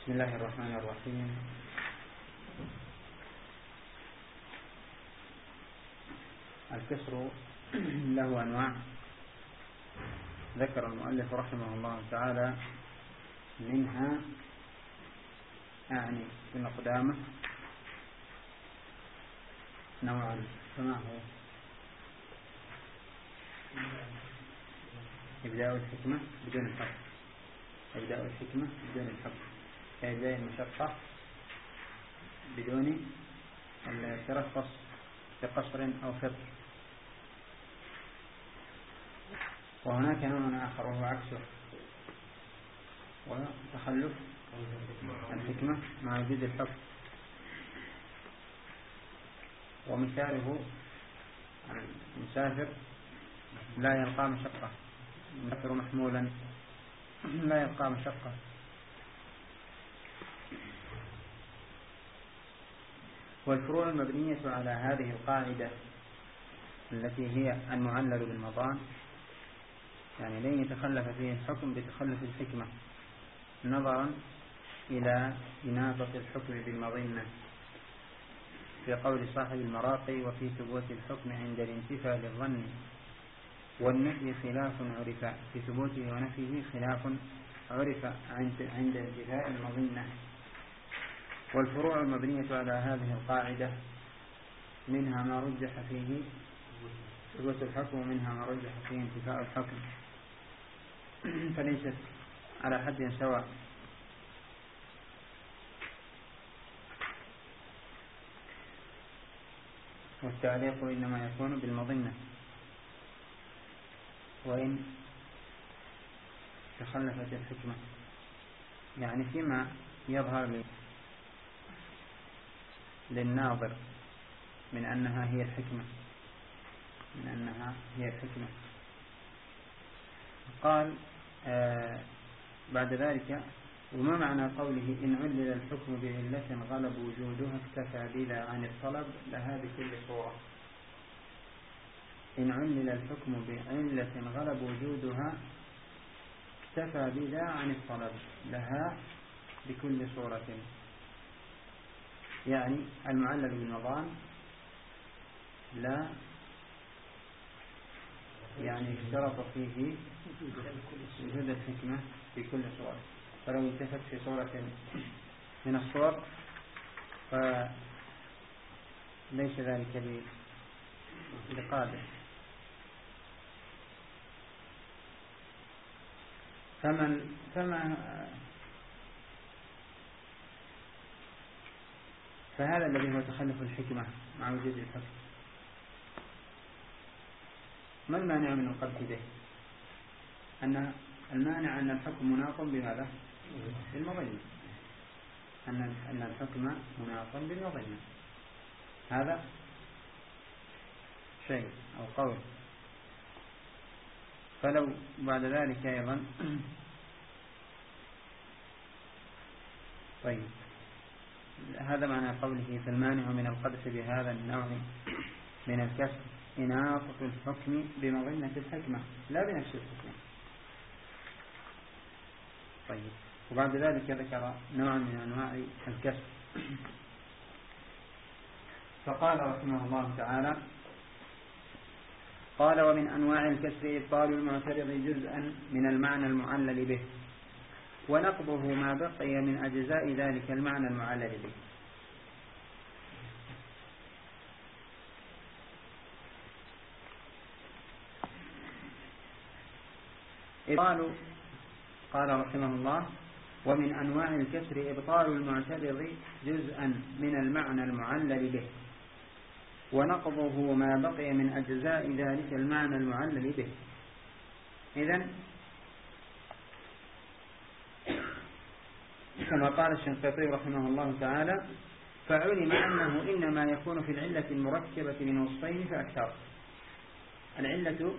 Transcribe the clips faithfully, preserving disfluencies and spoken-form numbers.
بسم الله الرحمن الرحيم. الكسر له أنواع ذكر المؤلف رحمه الله تعالى منها أعني بمقدامه نوع فما هو إبداء الحكمة بدون الحق إبداء الحكمة بدون الحق إبداء المشقة بدون الترخص بقصر أو فطر. وهناك نوع آخر وهو عكسه وتخلف الحكمة مع وجود الحكم. ومثاله المسافر لا يلقى مشقة، المسافر محمولا لا يلقى مشقة. والفروع المبنية على هذه القاعدة التي هي المعلل بالمضان، يعني لن يتخلف فيه الحكم بتخلف الحكمة نظرا إلى إنابة الحكم بالمظنة في قول صاحب المراقي: وفي ثبوت الحكم عند الانتفاء للظن والنفي خلاف عرف، في ثبوته ونفيه خلاف عرف عند انتفاء المظنة. والفروع المبنية على هذه القاعدة منها ما رجح فيه ثبوت الحكم ومنها ما رجح فيه انتفاء الحكم، فليست على حد سواء. والتعليق إنما يكون بالمظنة وإن تخلفت الحكمة، يعني فيما يظهر للناظر من أنها هي الحكمة من أنها هي الحكمة. قال آه بعد ذلك: وما معنى قوله إن علل الحكم بعلة غلب وجودها اكتفى بلا عن الطلب لها بكل صورة. إن علل الحكم بعلة غلب وجودها اكتفى بلا عن الطلب لها بكل صورة، يعني المعلل بالمضان لا يعني اشترط فيه وجود الحكمة في كل صورة، فلو انتفت في صورة من الصور فليس ذلك بقادر. فمن فما فهذا الذي هو تخلف الحكمة مع وجود الحكم. ما المانع من القدح به؟ أن المانع أن الحكم مناط بماذا؟ بالمظنة، أن أن الحكم مناط بالمظنة، هذا شيء أو قول. فلو بعد ذلك أيضا طيب هذا معنى قوله: فالمانع من القدح بهذا النوع من الكسر إناطة الحكم بمظنة الحكمة لا بنفس الحكمة. طيب وبعد ذلك ذكر نوع من أنواع الكسر، فقال رحمه الله تعالى: قال: ومن أنواع الكسر إبطال المعترض جزءا من المعنى المعلل به ونقضه ما بقي من أجزاء ذلك المعنى المعلل به. إبطال، قال رحمه الله: ومن أنواع الكسر إبطال المعترض جزءا من المعنى المعلل به ونقضه ما بقي من أجزاء ذلك المعنى المعلل به. إذن كما قال الشنقيطي رحمه الله تعالى: فعلم أنه إنما يكون في العلة المركبة من وصفين فأكثر. العلة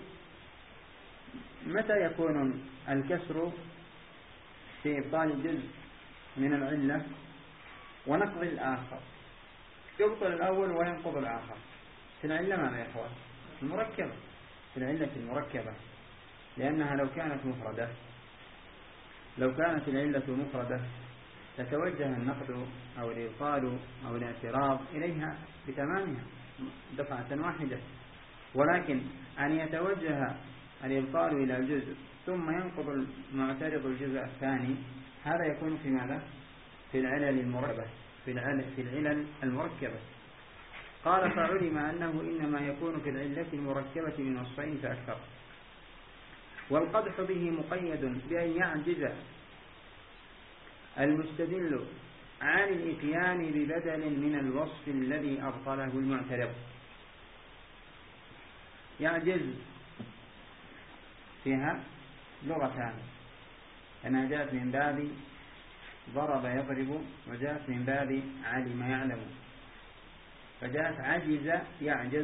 متى يكون الكسر؟ في إبطال جزء من العلة ونقض الآخر، يبطل الأول وينقض الآخر. في العلة ماذا يا إخوان؟ المركبة، في العلة المركبة، لأنها لو كانت مفردة لو كانت العلة مفردة تتوجه النقد أو الإبطال أو الاعتراض إليها بتمامها دفعة واحدة. ولكن أن يتوجه الإبطال إلى الجزء ثم ينقض المعترض الجزء الثاني، هذا يكون في ماذا؟ في العلل المركبة في العلل, في العلل المركبة. قال فعلم أنه إنما يكون في العلة المركبة من وصفين فأكثر. والقدح به مقيد بأن يعجز المستدل عن الإتيان ببدل من الوصف الذي أبطله المعترض. يعجز فيها لغتان، أنها جاءت من باب ضرب يضرب، وجاءت من باب علم يعلم. فجاءت عجز يعجز،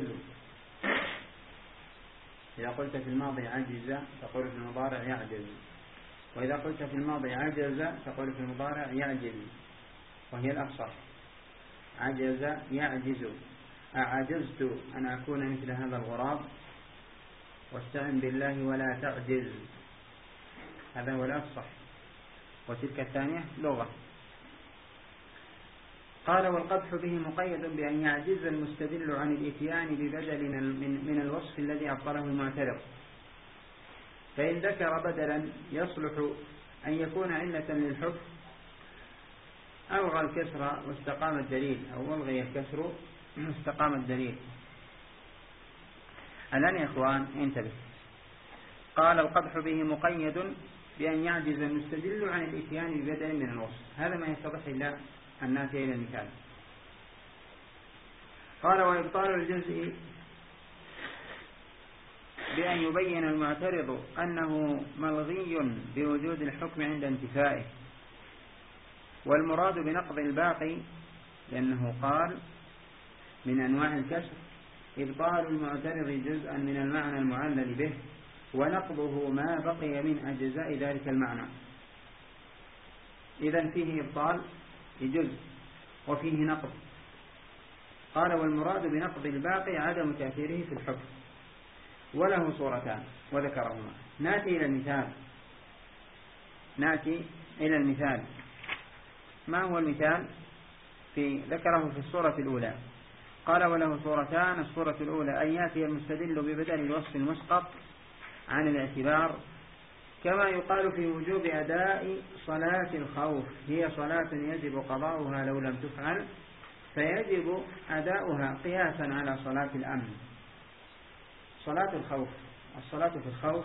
إذا قلت في الماضي عجز تقول في المضارع يعجز، وإذا قلت في الماضي عجز تقول في المضارع يعجز، وهي الأفصح. عجز يعجز. أعجزت أن أكون مثل هذا الغراب، واستعن بالله ولا تعجز، هذا هو الأفصح، وتلك الثانية لغة. قال والقدح به مقيد بأن يعجز المستدل عن الإتيان ببدل من الوصف الذي أبطله المعترض. فإن ذكر بدلا يصلح أن يكون علة للحكم ألغى الكسر واستقام الدليل، أو ألغي الكسر واستقام الدليل. الآن يا إخوان انتبه. قال القدح به مقيد بأن يعجز المستدل عن الإتيان ببدل من الوصف، هذا ما يتضح إلا الناتج إلى المثال. قال وإبطال الجزء بأن يبين المعترض أنه ملغي بوجود الحكم عند انتفائه. والمراد بنقض الباقي لأنه قال من أنواع الكسر إبطال المعترض جزءا من المعنى المعلل به، ونقضه ما بقي من أجزاء ذلك المعنى. إذن فيه إبطال لجزء وفيه نقض. قال والمراد بنقض الباقي عدم تأثيره في الحكم، وله صورتان وذكرهما. نأتي إلى المثال نأتي إلى المثال ما هو المثال؟ في ذكره في الصورة الأولى. قال وله صورتان. الصورة الأولى أن يأتي المستدل ببدل الوصف المسقط عن الاعتبار، كما يقال في وجوب أداء صلاة الخوف هي صلاة يجب قضاؤها لو لم تفعل، فيجب أداؤها قياسا على صلاة الأمن. صلاة الخوف، الصلاة في الخوف،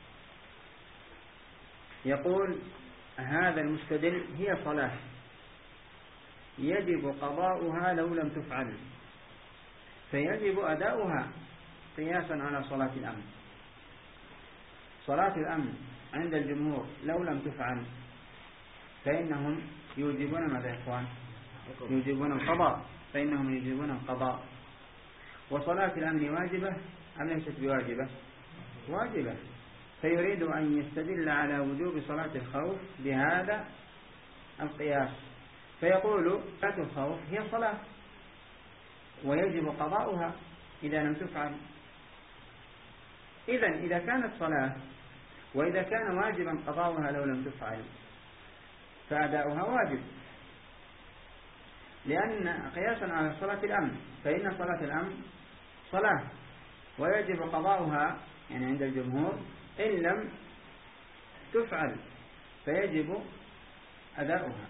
يقول هذا المستدل هي صلاة يجب قضاؤها لو لم تفعل، فيجب أداؤها قياسا على صلاة الأمن. صلاة الأمن عند الجمهور لو لم تفعل فإنهم يوجبون ماذا يا إخوان؟ يوجبون القضاء، فإنهم يوجبون القضاء. وصلاة الأمن واجبة أم ليست بواجبة؟ واجبة. فيريد أن يستدل على وجوب صلاة الخوف بهذا القياس، فيقول صلاة الخوف هي صلاة ويجب قضاؤها إذا لم تفعل. إذن إذا كانت صلاة وإذا كان واجبا قضاؤها لو لم تفعل فأداؤها واجب، لأن قياسا على صلاة الأمن، فإن صلاة الأمن صلاة ويجب قضاؤها يعني عند الجمهور إن لم تفعل، فيجب أداؤها.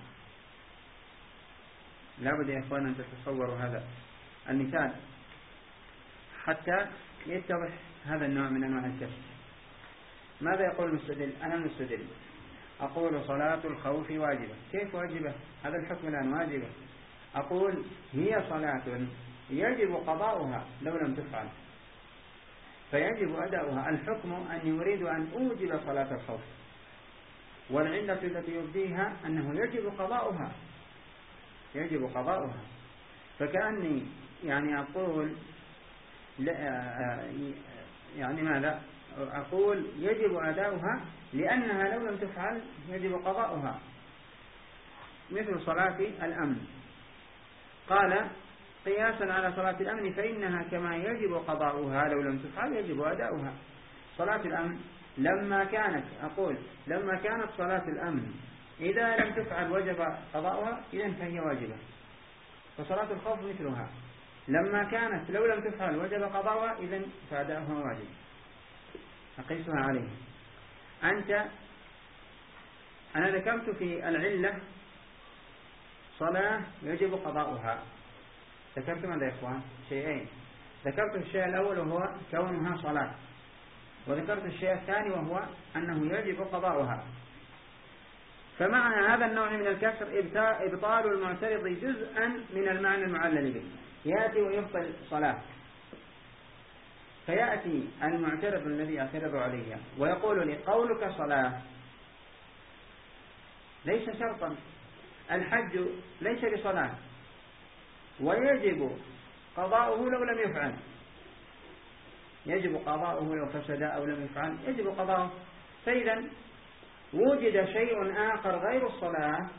لا بد يا إخوان أن تتصوروا هذا المثال حتى يتضح هذا النوع من أنواع الكسر. ماذا يقول المستدل؟ أنا المستدل أقول صلاة الخوف واجبة. كيف واجبة؟ هذا الحكم الآن واجبة. أقول هي صلاة يجب قضاؤها لو لم تفعل، فيجب أداؤها. الحكم أن يريد أن أوجب صلاة الخوف، والعلة التي يبديها أنه يجب قضاؤها يجب قضاؤها. فكأني يعني أقول يعني ماذا؟ أقول يجب أداؤها لأنها لو لم تفعل يجب قضاؤها، مثل صلاة الأمن. قال قياسا على صلاة الأمن فإنها كما يجب قضاؤها لو لم تفعل يجب أداؤها. صلاة الأمن لما كانت أقول لما كانت صلاة الأمن إذا لم تفعل وجب قضاؤها إذن فهي واجبة. فصلاة الخوف مثلها، لما كانت لو لم تفعل وجب قضاؤها إذن فأداؤها واجب، أقيسها عليه. أنت أنا ذكرت في العلة صلاة يجب قضاؤها، ذكرت ماذا يا إخوان؟ شيئين، ذكرت الشيء الأول وهو كونها صلاة، وذكرت الشيء الثاني وهو أنه يجب قضاؤها. فمعنى هذا النوع من الكسر إبطال المعترض جزءا من المعنى المعلل به، يأتي ويبطل صلاة، فيأتي المعترض الذي يعترض عليها ويقول لي قولك صلاة ليس شرطا، الحج ليس بصلاة ويجب قضاؤه لو لم يفعل، يجب قضاؤه لو فسد أو لم يفعل يجب قضاؤه. فإذا وجد شيء آخر غير الصلاة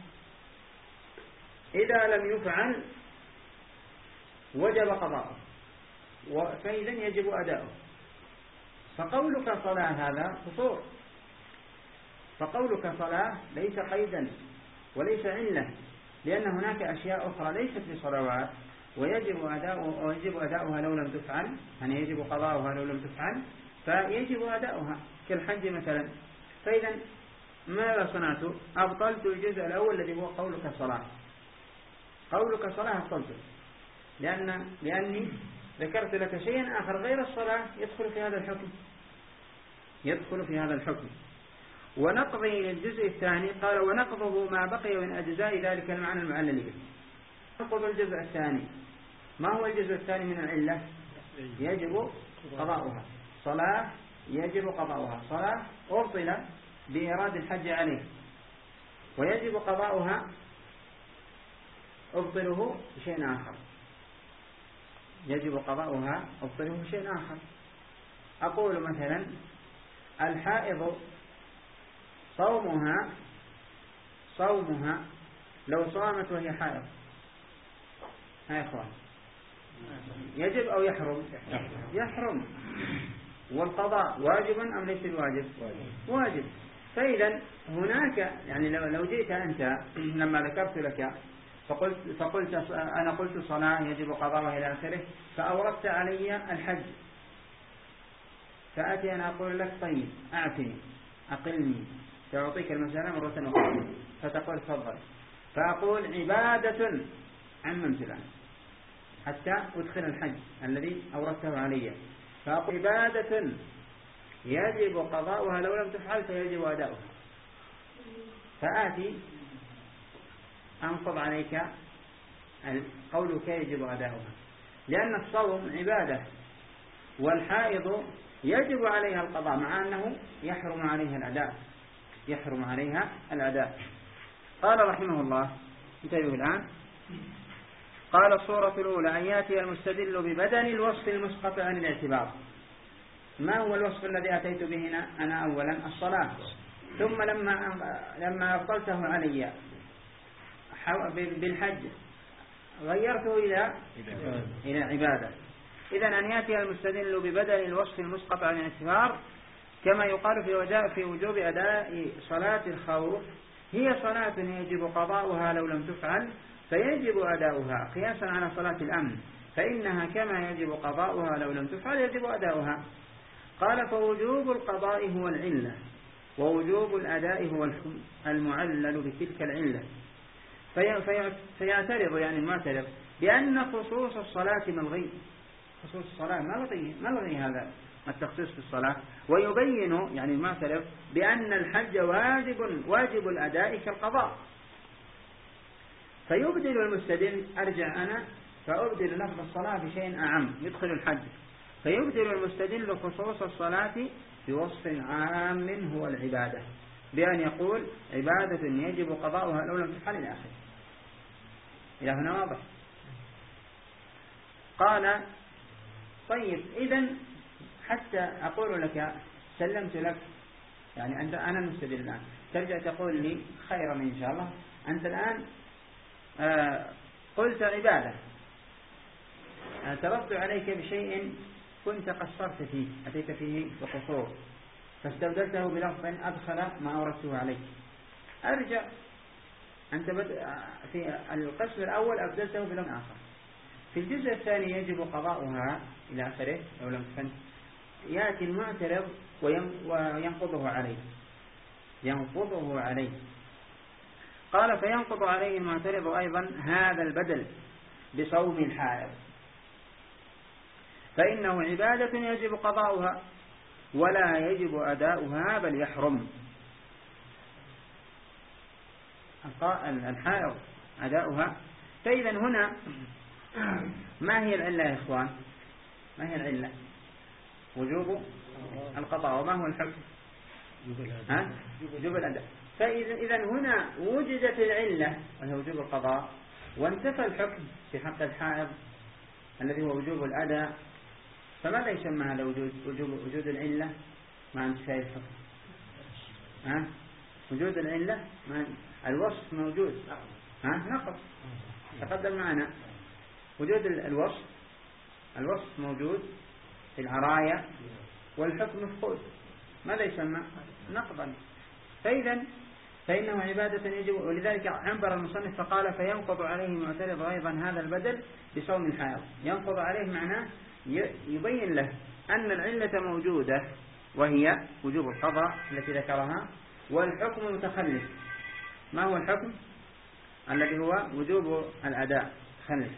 إذا لم يفعل وجب قضاؤه، فإذا يجب أداؤه. فقولك صلاة هذا قصور، فقولك صلاة ليس قيدا وليس علة، لأن هناك أشياء أخرى ليست بصلوات ويجب أداؤها ويجب أداؤها لو لم تفعل، يعني يجب قضاؤها لو لم تفعل فيجب أداؤها كالحج مثلا. فإذا ماذا صنعت؟ أبطلت الجزء الأول الذي هو قولك صلاة، قولك صلاة أبطلته، لأن لأني ذكرت لك شيئا آخر غير الصلاة يدخل في هذا الحكم، يدخل في هذا الحكم. ونقضي للجزء الثاني، قال ونقضه ما بقي من أجزاء ذلك المعنى المعلل به. نقض الجزء الثاني، ما هو الجزء الثاني من العلة؟ يجب قضاؤها، صلاة يجب قضاؤها، صلاة أبطل بإرادة الحج عليه ويجب قضاؤها أبطله بشيء آخر، يجب قضاؤها أبطله بشيء آخر. أقول مثلا الحائض صومها صومها لو صامت وهي حائض، ها إخوان، يجب أو يحرم؟ يحرم. والقضاء واجب أم ليس الواجب؟ واجب. فإذا هناك يعني لو لو جئت أنت لما ذكرت لك فقلت فقلت أنا قلت صلاة يجب قضاءها إلى آخره، فأوردت علي الحج، فأتي أنا أقول لك طيب أعطني أقلني، سأعطيك المسألة مرة أخرى، فتقول تفضل، فأقول عبادة عممت الآن حتى أدخل الحج الذي أوردته علي، فأقول عبادة يجب قضاؤها لو لم تفعل فيجب أداؤها، فآتي أنقض عليك قولك يجب أداؤها، لأن الصوم عبادة والحائض يجب عليها القضاء مع أنه يحرم عليها الأداء، يحرم عليها الأداء. قال رحمه الله، انتبهوا الآن، قال الصورة الأولى أن يأتي المستدل ببدن الوصف المسقط عن الاعتبار. ما هو الوصف الذي أتيت به هنا؟ أنا أولا الصلاة، ثم لما لما أبطلته علي بالحج غيرته إلى إلى عبادة. إذن أن يأتي المستدل ببدل الوصف المسقط عن الاعتبار كما يقال في وجاء في وجوب أداء صلاة الخوف، هي صلاة يجب قضاؤها لو لم تفعل فيجب أداؤها قياسا على صلاة الأمن، فإنها كما يجب قضاؤها لو لم تفعل يجب أداؤها. قال فوجوب القضاء هو العلة ووجوب الأداء هو الحكم المعلل بتلك العلة. في في فيعترض يعني المعترض بأن خصوص الصلاة ملغي، خصوص الصلاة ملغي ملغي هذا التخصيص في الصلاة، ويبين يعني المعترض بأن الحج واجب واجب الأداء كالقضاء. فيبدل المستدل، أرجع أنا فأبدل لفظ الصلاة بشيء أعم يدخل الحج، فيبدل المستدل خصوص الصلاة بوصف عام هو العبادة، بأن يقول عبادة يجب قضاؤها لو لم تفعل إلى آخره. إلى هنا واضح؟ قال طيب إذن حتى أقول لك سلمت لك، يعني أنت أنا المستدل الآن، ترجع تقول لي خيرا إن شاء الله، أنت الآن آه قلت عبادة، اعترضت عليك بشيء كنت قصرت فيه، أتيت فيه بقصور، فاستبدلته بلفظ أدخل ما أوردته عليك. أرجع أنت في القسم الأول أبدلته بلون آخر، في الجزء الثاني يجب قضاؤها إلى آخره أو لم تفن، يأتي المعترض وينقضه عليه ينقضه عليه قال فينقض عليه المعترض أيضا هذا البدل بصوم الحائض، فإنه عبادة يجب قضاؤها ولا يجب أداؤها بل يحرم. الحائض أداؤها. فإذا هنا ما هي العلة يا إخوان؟ ما هي العلة؟ وجوب القضاء. وما هو الحكم؟ ها؟ وجوب الأداء. فإذا إذا هنا وجدت العلة وهي وجوب القضاء، وانتفى الحكم في حق الحائض الذي هو وجوب الأداء، فماذا يسمى هذا وجود وجوب وجود العلة مع انتفاء الحكم؟ ها؟ وجود العلة مع الوصف موجود، ها؟ نقص تقدم معنا وجود الوصف الوصف موجود في العراية والحكم مفقود، ماذا يسمى؟ نقضا. فإذا فإنه عبادة يجب، ولذلك عنبر المصنف فقال فينقض عليه المعترض أيضا هذا البدل بصوم الحائض. ينقض عليه معناه يبين له أن العلة موجودة وهي وجوب القضاء التي ذكرها، والحكم متخلف. ما هو الحكم؟ الذي هو وجوب الأداء خلف.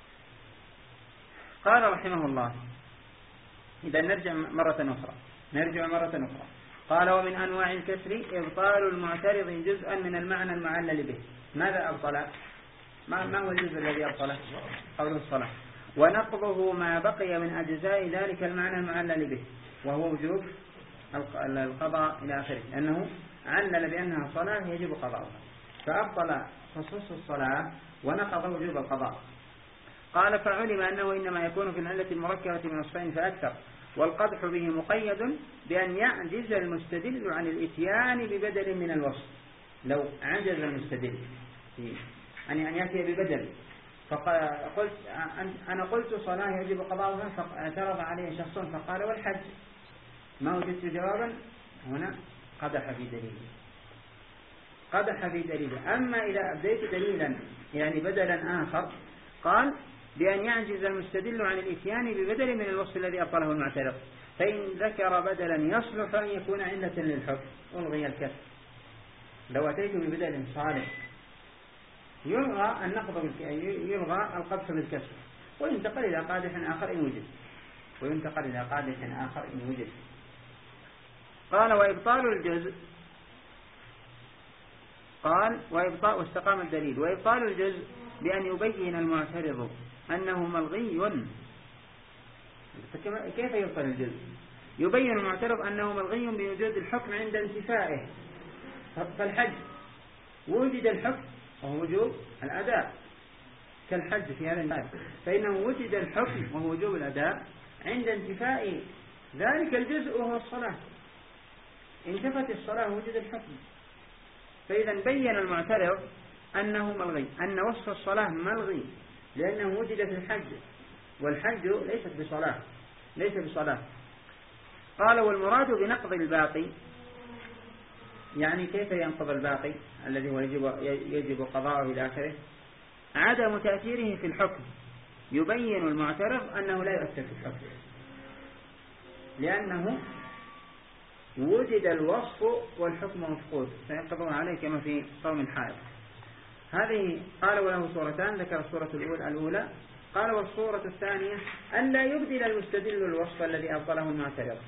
قال رحمه الله، إذا نرجع مرة أخرى نرجع مرة أخرى قال ومن أنواع الكسر إبطال المعترض جزءا من المعنى المعلل به. ماذا أبطل؟ ما, ما هو الجزء الذي أبطله؟ قوله الصلاة. ونقضه ما بقي من أجزاء ذلك المعنى المعلل به، وهو وجوب القضاء إلى آخره، لأنه علل بأنها صلاة يجب قضاءها، فأبطل خصوص الصلاة ونقض وجوب القضاء. قال فعلم أنه إنما يكون في العلة المركبة من وصفين فأكثر، والقدح به مقيد بأن يعجز المستدل عن الإتيان ببدل من الوصف. لو عجز المستدل أن يأتي ببدل، فقلت أنا قلت صلاة يجب قضاؤها، فاعترض عليه شخص فقال والحج، ما وجدت جوابا، هنا قدح في دليله قدح في دليله. أما إذا أبديت دليلا يعني بدلا آخر، قال بأن يعجز المستدل عن الإتيان ببدل من الوصف الذي أبطله المعترض، فإن ذكر بدلا يصلح أن يكون علة للحكم ألغي الكسر. لو أتيت ببدل صالح يلغى النقض يلغى القدح بالكسر، وينتقل إلى قادح آخر إن وجد وينتقل إلى قادح آخر إن وجد. قال وإبطال الجزء قال وإبطال واستقام الدليل. وإبطال الجزء بأن يبين المعترض أنه ملغي. كيف يبطل الجزء؟ يبين المعترض أنه ملغي بوجود الحكم عند انتفائه. فالحج وجد الحكم وهو وجوب الأداء كالحج في هذا المثال، فإنه وجد الحكم وهو وجوب الأداء عند انتفاء ذلك الجزء وهو الصلاة. انتفت الصلاة وجد الحكم، فإذا بين المعترض أنه ملغي، أن وصف الصلاة ملغي لأنه وجد في الحج، والحج ليست بصلاة ليس بصلاة. قال والمراد بنقض الباقي، يعني كيف ينقض الباقي الذي هو يجب, يجب قضاءه إلى آخره؟ عدم تأثيره في الحكم. يبين المعترض أنه لا يؤثر في الحكم لأنه وجد الوصف والحكم مفقود، فينقضون عليه كما في صوم الحائض. هذه قال وله صورتان، ذكر الصورة الأولى, الأولى قال والصورة الثانية أن لا يبدل المستدل الوصف الذي أبطله المعترض.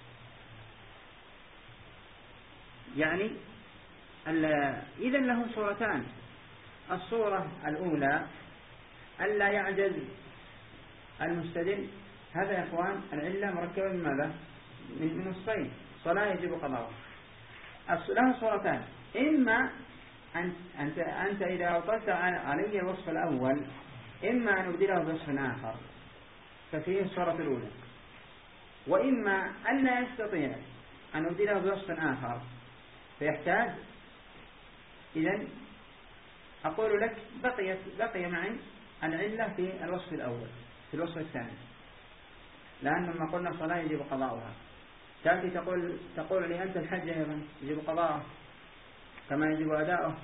يعني إذا له صورتان. الصورة الأولى ألا يعجز المستدل. هذا يا أخوان العلة مركبة من ماذا؟ من الصين، صلاة يجب قضاؤها. له صورتان، إما أنت, أنت إذا أبطلت علي الوصف الأول إما أن أبدله بوصف آخر ففيه الصورة الأولى، وإما أن لا يستطيع أن أبدله بوصف آخر فيحتاج. إذن أقول لك بقيت بقي معي العلة في الوصف الأول في الوصف الثاني، لأن لما قلنا صلاة يجب قضاؤها تأتي تقول تقول لي أنت الحج أيضا يجب قضاؤه كما يجب أداؤه،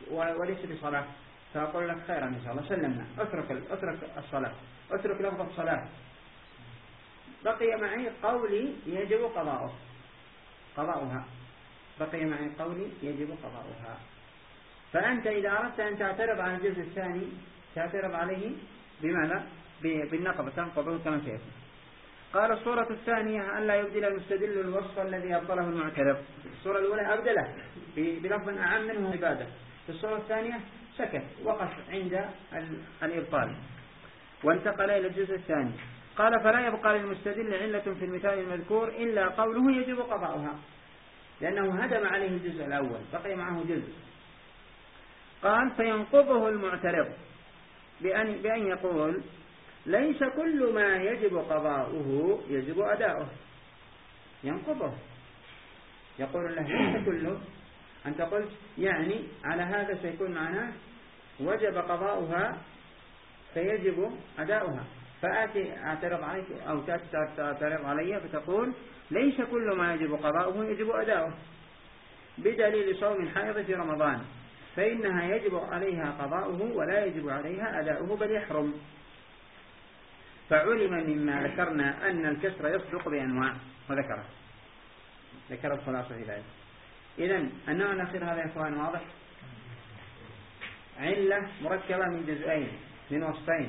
وليس بصلاة، فأقول لك خيرا إن شاء الله سلمنا، اترك اترك الصلاة، اترك لفظ الصلاة، بقي معي قولي يجب قضاؤه قضاؤها بقي معي قولي يجب قضاؤها. فأنت إذا أردت أن تعترض على الجزء الثاني تعترض عليه بماذا؟ بالنقض، تنقضه كما سيأتي. قال الصورة الثانية أن لا يبدل المستدل الوصف الذي أبطله المعترض. الصورة الأولى أبدله بلفظ أعم منه عبادة، في الصورة الثانية سكت وقف عند الإبطال وانتقل إلى الجزء الثاني. قال فلا يبقى للمستدل علة في المثال المذكور إلا قوله يجب قضاؤها، لأنه هدم عليه الجزء الأول بقي معه جزء. قال فينقضه المعترض بأن, بأن يقول ليس كل ما يجب قضاؤه يجب أداؤه. ينقضه، يقول له ليس كله، أنت قلت يعني على هذا سيكون معناه وجب قضاؤها فيجب أداؤها، فآتي أعترض عليك أو تعترض علي فتقول ليس كل ما يجب قضاؤه يجب أداؤه، بدليل صوم الحائض في رمضان فإنها يجب عليها قضاؤه ولا يجب عليها أداؤه بل يحرم. فعلم مما ذكرنا أن الكسر يصدق بأنواع، وذكره ذكر الخلاصة في ذلك. إذن النوع الأخير هذا يا إخوان واضح، علة مركبة من جزئين من وصفين،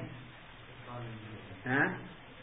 ها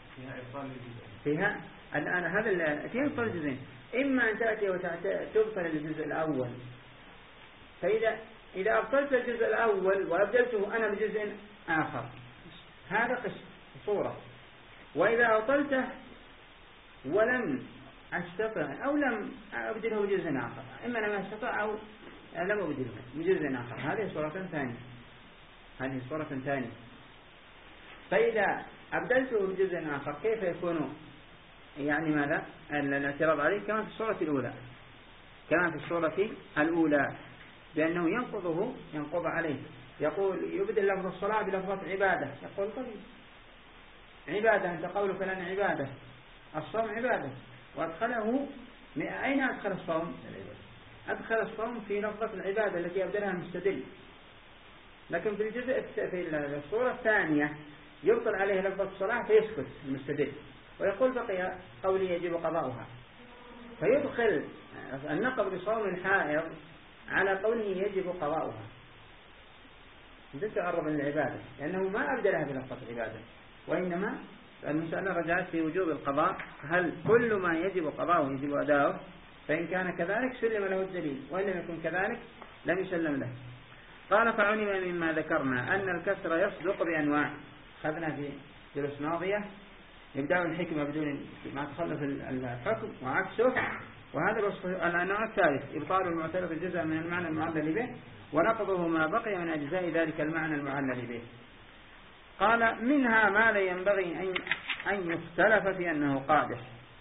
فيها الآن هذا فيها إبطال الجزئين، إما أن تأتي وتبطل الجزء الأول، فإذا إذا أبطلت الجزء الأول وأبدلته أنا بجزء آخر هذا قسم صورة، وإذا أبطلته ولم أستطع أو لم أبدله بجزء آخر، إما لم أستطع أو لم أبدله بجزء آخر، هذه صورة ثانية هذه صورة ثانية. فإذا أبدلته بجزء آخر كيف يكون يعني ماذا الاعتراض عليه؟ كما في الصورة الأولى كما في الصورة الأولى لأنه ينقضه ينقض عليه. يقول يبدل لفظ الصلاة بلفظة عبادة، يقول طيب عبادة أنت قولك لنا عبادة، الصوم عبادة، وأدخله أين أدخل الصوم؟ أدخل الصوم في لفظة العبادة التي أبدلها المستدل، لكن في الجزء في الصورة الثانية يبطل عليه لفظة الصلاة فيسكت المستدل ويقول بقي قولي يجب قضاؤها، فيدخل النقض بصوم الحائض على قوله يجب قضاؤها بدون تعرض للعبادة، لأنه ما أبدلها بلفظة العبادة، وإنما المسألة رجعت في وجوب القضاء، هل كل ما يجب قضاؤه يجب أداؤه؟ فإن كان كذلك سلم له الدليل، وإن لم يكن كذلك لم يسلم له. قال فعلم مما ذكرنا أن الكسر يصدق بأنواع، خذنا في دروس ماضية إبداء الحكمة بدون ما تخلف الحكم وعكسه، وهذا النوع الثالث إبطال المعترض الجزء من المعنى المعلل به ونقضه ما بقي من أجزاء ذلك المعنى المعلل به. قال منها ما لا ينبغي أن أن يختلف في أنه قادح،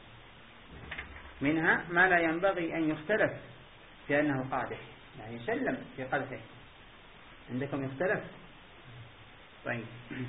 منها ما لا ينبغي أن يختلف في أنه قادح، يعني يسلم في قدحه، عندكم يختلف. طيب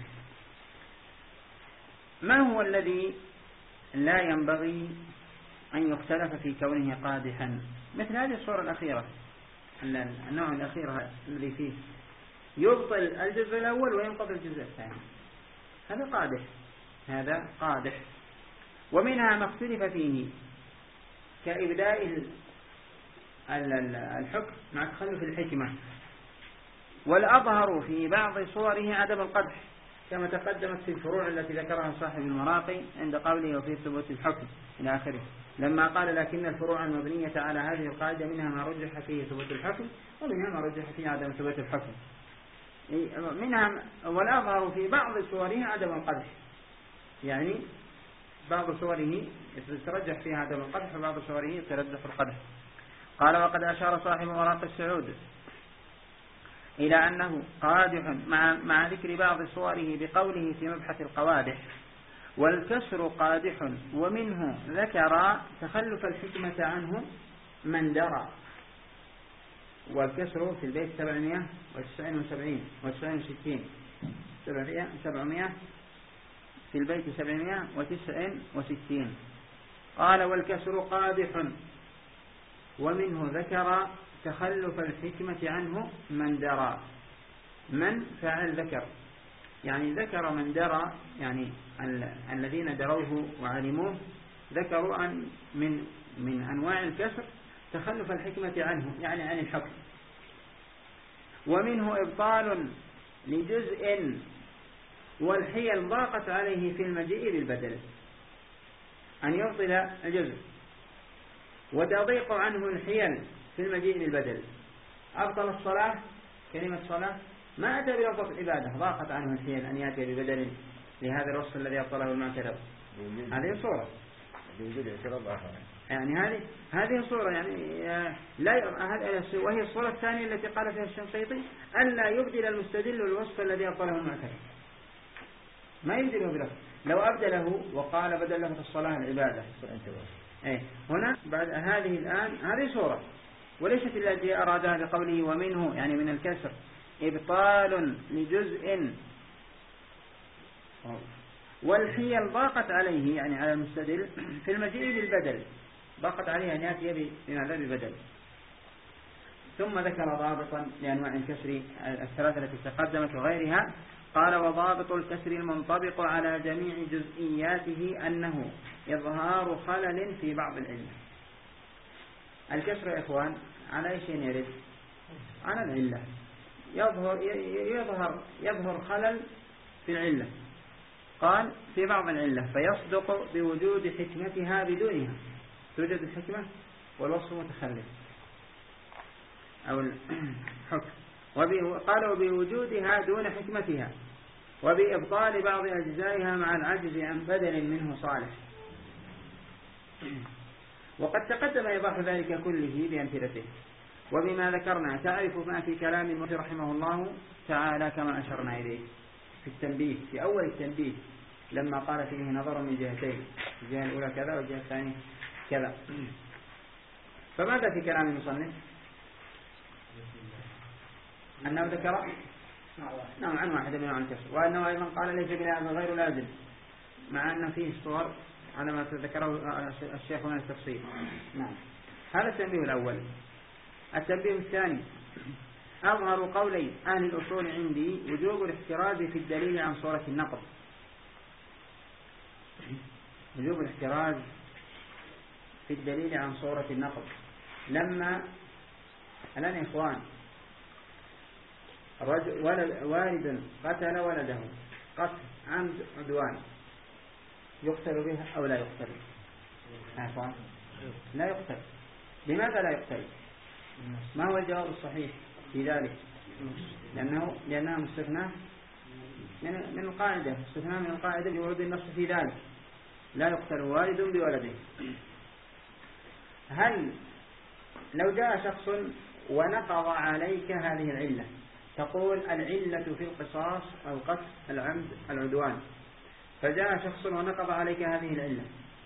ما هو الذي لا ينبغي أن يختلف في كونه قادحا؟ مثل هذه الصورة الأخيرة، النوع الأخير الذي فيه يبطل الجزء الأول وينقض الجزء الثاني، هذا قادح هذا قادح. ومنها ما اختلف فيه كإبداء الحكم مع تخلف الحكمة، والأظهر في بعض صوره عدم القدح كما تقدمت في الفروع التي ذكرها صاحب المراقي عند قوله وفي ثبوت الحكم إلى آخره، لما قال لكن الفروع المبنية على هذه القاعدة منها ما رجح فيه ثبوت الحكم ومنها ما رجح فيه عدم ثبوت الحكم، منها والأظهر في بعض صوره عدم القدح، يعني بعض صوره يترجح فيها عدم القدح وبعض صوره يترجح القدح. قال وقد أشار صاحب مراقي السعود إلى أنه قادح مع, مع ذكر بعض صوره بقوله في مبحث القوادح والكسر قادح ومنه ذكر تخلف الحكمة عنه من درى، والكسر في البيت سبعمائة وتسعين وسبعين وتسعين وستين سبعمائة في البيت سبعمائة وتسعين وستين. قال والكسر قادح ومنه ذكر تخلف الحكمة عنه من درى. من فعل ذكر، يعني ذكر من درى، يعني ال الذين دروه وعلموه ذكروا أن من من أنواع الكسر تخلف الحكمة عنه، يعني عن الحكم. ومنه إبطال لجزء والحيل ضاقت عليه في المجيء بالبدل، أن يبطل الجزء وتضيق عنه الحيل في المجيء بالبدل. أبطل الصلاة، كلمة صلاة ما أتى بلفظ العبادة، ضاقت عنه الحيل أن يأتي ببدل لهذا الوصف الذي أبطله المعترض. هذه صورة، يعني هذه هذه صورة، يعني لا، وهي الصورة الثانية التي قال فيها الشنقيطي ألا يبدل المستدل الوصف الذي أبطله المعترض، ما يبدله بلفظ. لو أبدله وقال بدل لفظ الصلاة العبادة، إيه هنا بعد هذه الآن هذه صورة، وليست التي أرادها بقوله ومنه، يعني من الكسر إبطال لجزء والحيل ضاقت عليه، يعني على المستدل في المجيء بالبدل، ضاقت عليه أن يأتي بماذا بالبدل. ثم ذكر ضابطا لأنواع الكسر الثلاثة التي تقدمت وغيرها، قال وضابط الكسر المنطبق على جميع جزئياته أنه إظهار خلل في بعض العلة. الكسر يا إخوان على أي شيء يرد؟ على العلة، يظهر يظهر يظهر خلل في العلة، قال في بعض العلة فيصدق بوجود حكمتها بدونها، توجد الحكمة والوصف متخلف أو الحكم، قال وبوجودها دون حكمتها وبإبطال بعض أجزائها مع العجز عن بدل منه صالح. وقد تقدم إيضاح ذلك كله بأمثلته، وبما ذكرنا تعرف ما في كلام المؤلف رحمه الله تعالى كما أشرنا إليه في التنبيه، في أول التنبيه لما قال فيه نظر من جهتين، الجهة الأولى كذا والجهة الثانية كذا. فماذا في كلام المصنف؟ أنه ذكر نعم عن واحد منهم عن كسر، وأنه أيضا قال ليس بلازم غير لازم، مع أن فيه صور على ما ذكره الشيخ من التفصيل. نعم، هذا التنبيه الأول. التنبيه الثاني أظهر قولي أهل الأصول عندي وجوب الاحتراز في الدليل عن صورة النقض. وجوب الاحتراز في الدليل عن صورة النقض. لما الآن يا إخوان رجل ولد والد قتل ولده قتل عمد عدوان، يقتل به أو لا يقتل؟ عفوا لا يقتل. لماذا لا يقتل؟ ما هو الجواب الصحيح في ذلك؟ لأنه لأنها مستثنى من من القاعدة، مستثنى من القاعدة بورود النص في ذلك، لا يقتل والد بولده. هل لو جاء شخص ونقض عليك هذه العلة، تقول العلة في القصاص القتل العمد العدوان، فجاء شخص ونقض عليك هذه العلة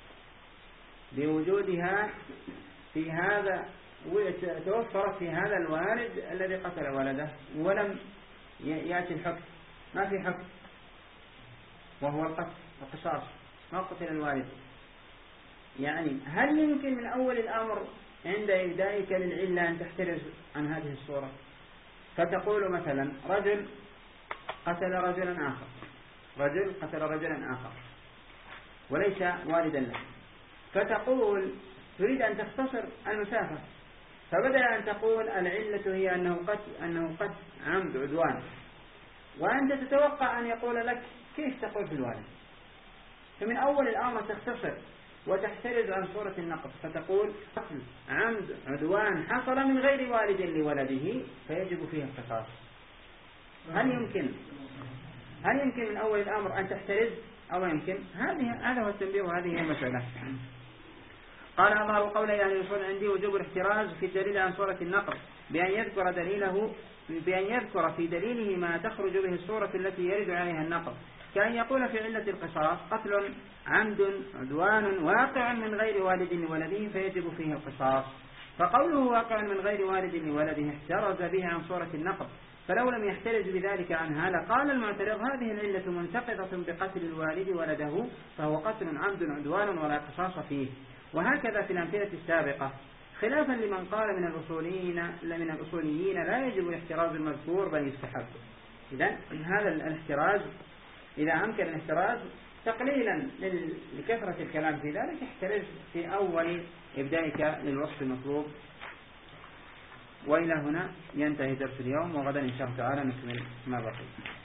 بوجودها في هذا، توفرت في هذا الوالد الذي قتل ولده ولم يأتي الحكم، ما في حكم وهو القتل القصاص، ما قتل الوالد. يعني هل يمكن من أول الأمر عند إبدائك للعلة أن تحترز عن هذه الصورة؟ فتقول مثلا رجل قتل رجلا آخر، رجل قتل رجلا آخر وليس والدا له، فتقول تريد أن تختصر المسافة، فبدل أن تقول العلة هي أنه قتل أنه قتل عمد عدوان، وأنت تتوقع أن يقول لك كيف تقول في الوالد، فمن أول الأمر تختصر وتحترز عن صورة النقض، فتقول قتل عمد عدوان حصل من غير والد لولده فيجب فيه القصاص. هل يمكن هل يمكن من أول الأمر أن تحترز أو يمكن؟ هذه هذا هو التنبيه وهذه هي المسألة. قال أظهر قولي أهل الأصول عندي وجوب الاحتراز في الدليل عن صورة النقض بأن يذكر دليله بأن يذكر في دليله ما تخرج به الصورة التي يرد عليها النقض، كأن يقول في علة القصاص قتل عمد عدوان واقع من غير والد لولده فيجب فيه القصاص، فقوله واقع من غير والد لولده احترز به عن صورة النقض، فلو لم يحترز بذلك عنها لقال المعترض هذه العلة منتقضة بقتل الوالد ولده فهو قتل عمد عدوان ولا قصاص فيه. وهكذا في الأمثلة السابقة، خلافا لمن قال من الأصوليين من الأصوليين لا يجب الاحتراز المذكور بل يستحب. إذن هذا الاحتراز إذا أمكن الاحتراز تقليلا لكثرة الكلام في ذلك احترز في أول إبدائك للوصف المطلوب. وإلى هنا ينتهي درس اليوم، وغدا إن شاء الله تعالى نكمل ما بقي.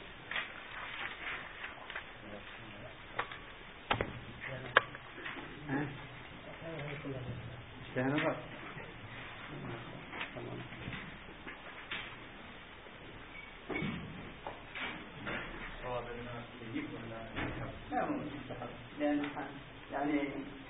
اشتهر لا مو مستحب، لأن يعني